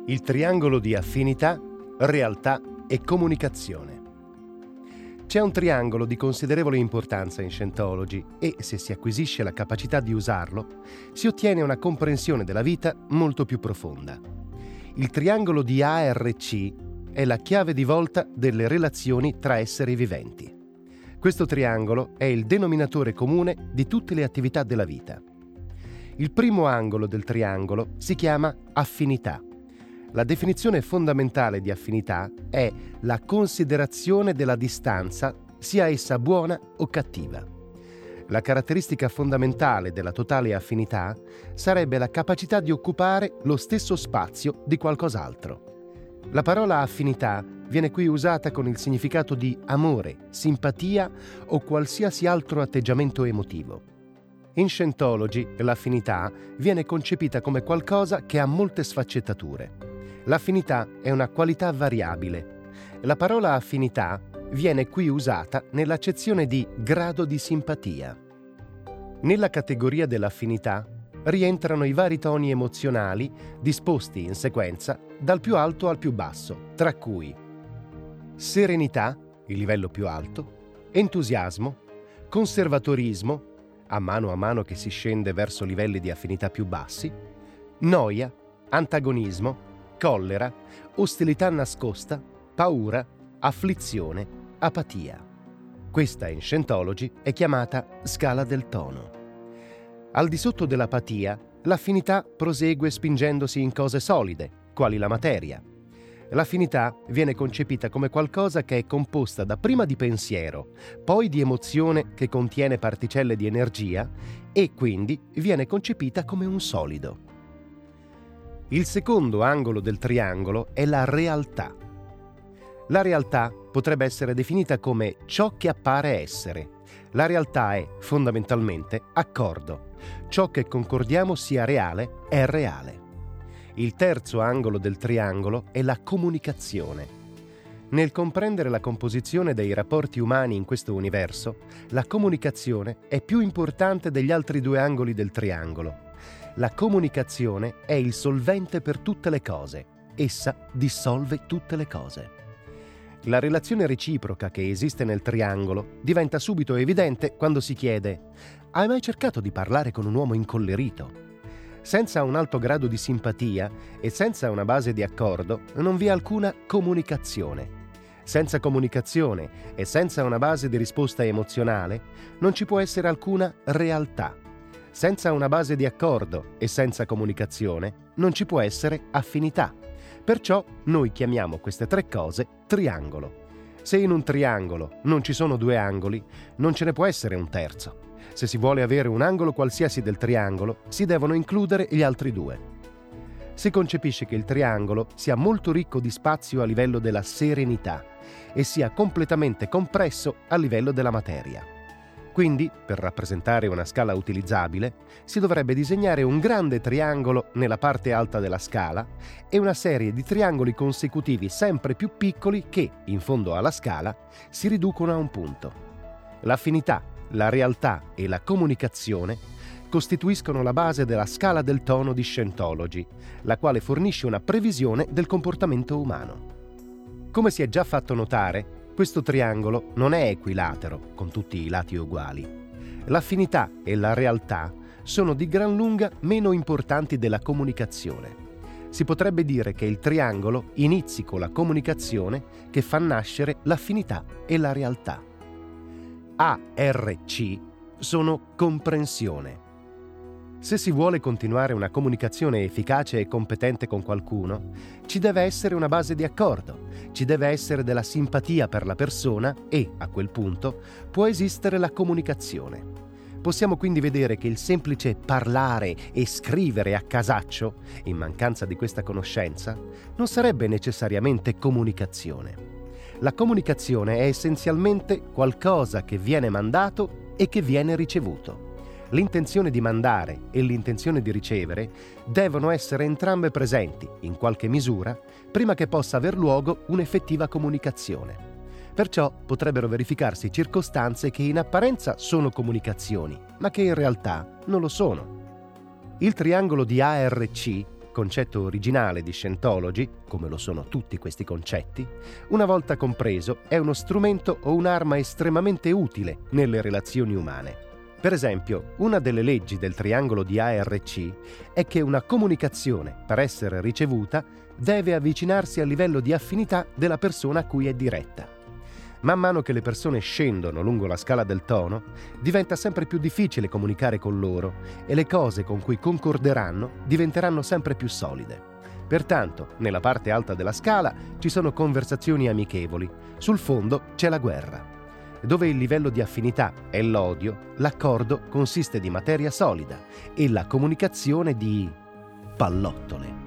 Il triangolo di affinità, realtà e comunicazione. C'è un triangolo di considerevole importanza in Scientology e, se si acquisisce la capacità di usarlo, si ottiene una comprensione della vita molto più profonda. Il triangolo di ARC è la chiave di volta delle relazioni tra esseri viventi. Questo triangolo è il denominatore comune di tutte le attività della vita. Il primo angolo del triangolo si chiama affinità. La definizione fondamentale di affinità è la considerazione della distanza, sia essa buona o cattiva. La caratteristica fondamentale della totale affinità sarebbe la capacità di occupare lo stesso spazio di qualcos'altro. La parola affinità viene qui usata con il significato di amore, simpatia o qualsiasi altro atteggiamento emotivo. In Scientology l'affinità viene concepita come qualcosa che ha molte sfaccettature. L'affinità è una qualità variabile. La parola affinità viene qui usata nell'accezione di grado di simpatia. Nella categoria dell'affinità rientrano i vari toni emozionali disposti in sequenza dal più alto al più basso, tra cui serenità, il livello più alto, entusiasmo, conservatorismo, a mano che si scende verso livelli di affinità più bassi, noia, antagonismo, collera, ostilità nascosta, paura, afflizione, apatia. Questa in Scientology è chiamata scala del tono. Al di sotto dell'apatia, l'affinità prosegue spingendosi in cose solide, quali la materia. L'affinità viene concepita come qualcosa che è composta dapprima di pensiero, poi di emozione che contiene particelle di energia e quindi viene concepita come un solido. Il secondo angolo del triangolo è la realtà. La realtà potrebbe essere definita come ciò che appare essere. La realtà è, fondamentalmente, accordo. Ciò che concordiamo sia reale è reale. Il terzo angolo del triangolo è la comunicazione. Nel comprendere la composizione dei rapporti umani in questo universo, la comunicazione è più importante degli altri due angoli del triangolo. La comunicazione è il solvente per tutte le cose. Essa dissolve tutte le cose. La relazione reciproca che esiste nel triangolo diventa subito evidente quando si chiede: hai mai cercato di parlare con un uomo incollerito? Senza un alto grado di simpatia e senza una base di accordo non vi è alcuna comunicazione. Senza comunicazione e senza una base di risposta emozionale non ci può essere alcuna realtà. Senza una base di accordo e senza comunicazione non ci può essere affinità. Perciò noi chiamiamo queste tre cose triangolo. Se in un triangolo non ci sono due angoli, non ce ne può essere un terzo. Se si vuole avere un angolo qualsiasi del triangolo, si devono includere gli altri due. Si concepisce che il triangolo sia molto ricco di spazio a livello della serenità e sia completamente compresso a livello della materia. Quindi, per rappresentare una scala utilizzabile, si dovrebbe disegnare un grande triangolo nella parte alta della scala e una serie di triangoli consecutivi sempre più piccoli che, in fondo alla scala, si riducono a un punto. L'affinità, la realtà e la comunicazione costituiscono la base della scala del tono di Scientology, la quale fornisce una previsione del comportamento umano. Come si è già fatto notare, questo triangolo non è equilatero, con tutti i lati uguali. L'affinità e la realtà sono di gran lunga meno importanti della comunicazione. Si potrebbe dire che il triangolo inizi con la comunicazione che fa nascere l'affinità e la realtà. ARC sono comprensione. Se si vuole continuare una comunicazione efficace e competente con qualcuno, ci deve essere una base di accordo, ci deve essere della simpatia per la persona e, a quel punto, può esistere la comunicazione. Possiamo quindi vedere che il semplice parlare e scrivere a casaccio, in mancanza di questa conoscenza, non sarebbe necessariamente comunicazione. La comunicazione è essenzialmente qualcosa che viene mandato e che viene ricevuto. L'intenzione di mandare e l'intenzione di ricevere devono essere entrambe presenti, in qualche misura, prima che possa aver luogo un'effettiva comunicazione. Perciò potrebbero verificarsi circostanze che in apparenza sono comunicazioni, ma che in realtà non lo sono. Il triangolo di ARC concetto originale di Scientology, come lo sono tutti questi concetti, una volta compreso è uno strumento o un'arma estremamente utile nelle relazioni umane. Per esempio, una delle leggi del triangolo di ARC è che una comunicazione, per essere ricevuta, deve avvicinarsi al livello di affinità della persona a cui è diretta. Man mano che le persone scendono lungo la scala del tono, diventa sempre più difficile comunicare con loro e le cose con cui concorderanno diventeranno sempre più solide. Pertanto, nella parte alta della scala ci sono conversazioni amichevoli, sul fondo c'è la guerra. Dove il livello di affinità è l'odio, l'accordo consiste di materia solida e la comunicazione di pallottole.